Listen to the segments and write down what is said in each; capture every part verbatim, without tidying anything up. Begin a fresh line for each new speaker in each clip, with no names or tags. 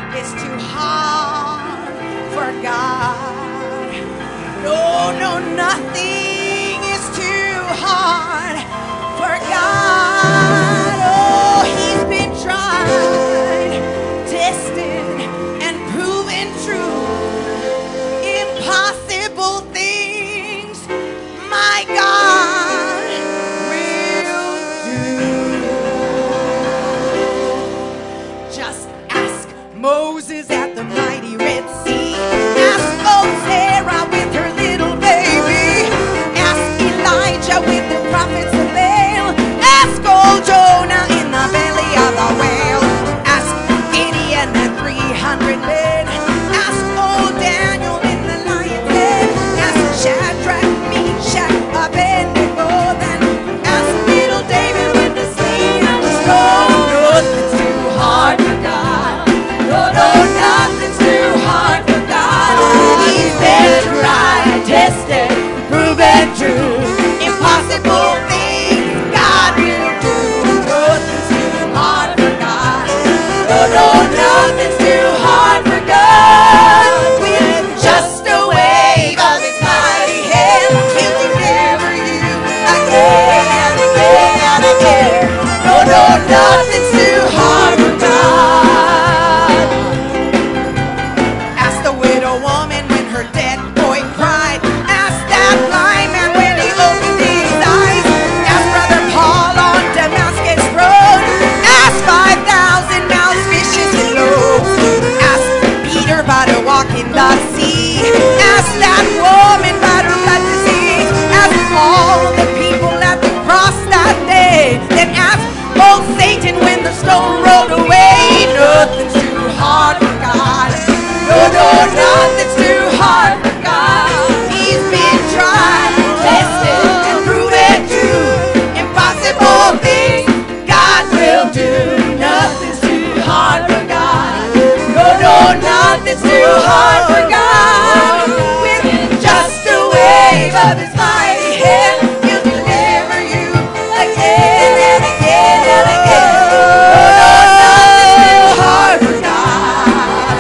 is too hard for God. No, no, nothing is too hard for God. Oh, he's been tried, tested, and proven true. Impossible things my God will do. Just ask Moses at the mighty Red Sea. Ask old Sarah with her little baby. Ask Elijah with the prophets of Baal. Ask old Jonah in the belly of the whale. Ask Gideon and three hundred men. Ask old Daniel in the lion's den. Ask Shadrach, Meshach, Abednego. Then ask little David with the sling and the stone. Nothing's too hard for God. No, no, nothing's too hard for God. He's been tried, tested, proven true. Impossible things God will do. Nothing's too hard for God. No, no, nothing's too hard for God. With just a wave of his mighty hand, he'll deliver you again and again and again. No, no, nothing's too hard for God. Ask the widow woman when her dead boy cried. Ask that blind man when he opened his eyes. Ask Brother Paul on Damascus Road. Ask five thousand mouse fishes in loaves. Ask Peter about a walk in the sea. Ask that woman about her blood disease. Ask all the people at the cross that day. Then ask old Satan when the stone rolled away. Nothing's too hard for God. No, no, nothing's too hard for God. He's been tried, tested, and proven true. Impossible things God will do. Nothing's too hard for God. No, no, nothing's too hard for God. With just a wave of his mighty hand, he'll deliver you again and again and again. No, no, nothing's too hard for God.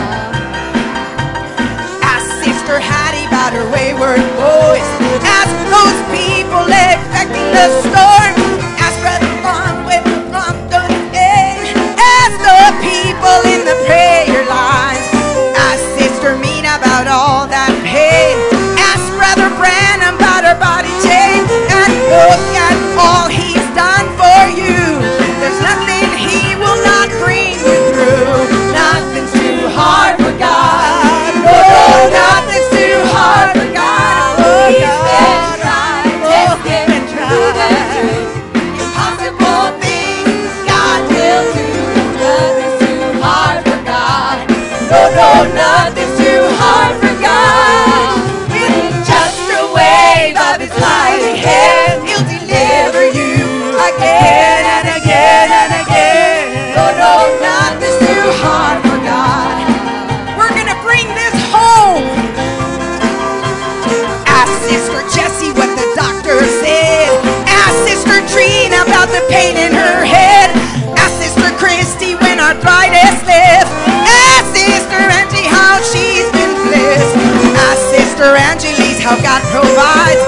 Ask Sister Hattie about her wayward boys. Ask those people expecting the storm. Ask Brother Juan with the prompt of his name. Ask the people in the prayer lines. Ask Sister Mina about all that pain. Ask Brother Branham about her body chain. And look at all he's done for you. There's nothing he will not bring you through. Nothing's too hard for God. No, no, nothing's too hard for God. He's been tried, tested, and proven true. Impossible things God will do. Nothing's too hard for God. No, no, nothing's too hard for God. With just a wave of his mighty hand, he'll deliver you again and again and again. No, no, nothing's too hard for God. We're gonna bring this home. Ask Sister Jessie what the doctor said. Ask Sister Trina about the pain in her head. Ask Sister Christy when arthritis lifts. Ask Sister Angie how she's been blessed. Ask Sister Angelise how God provides.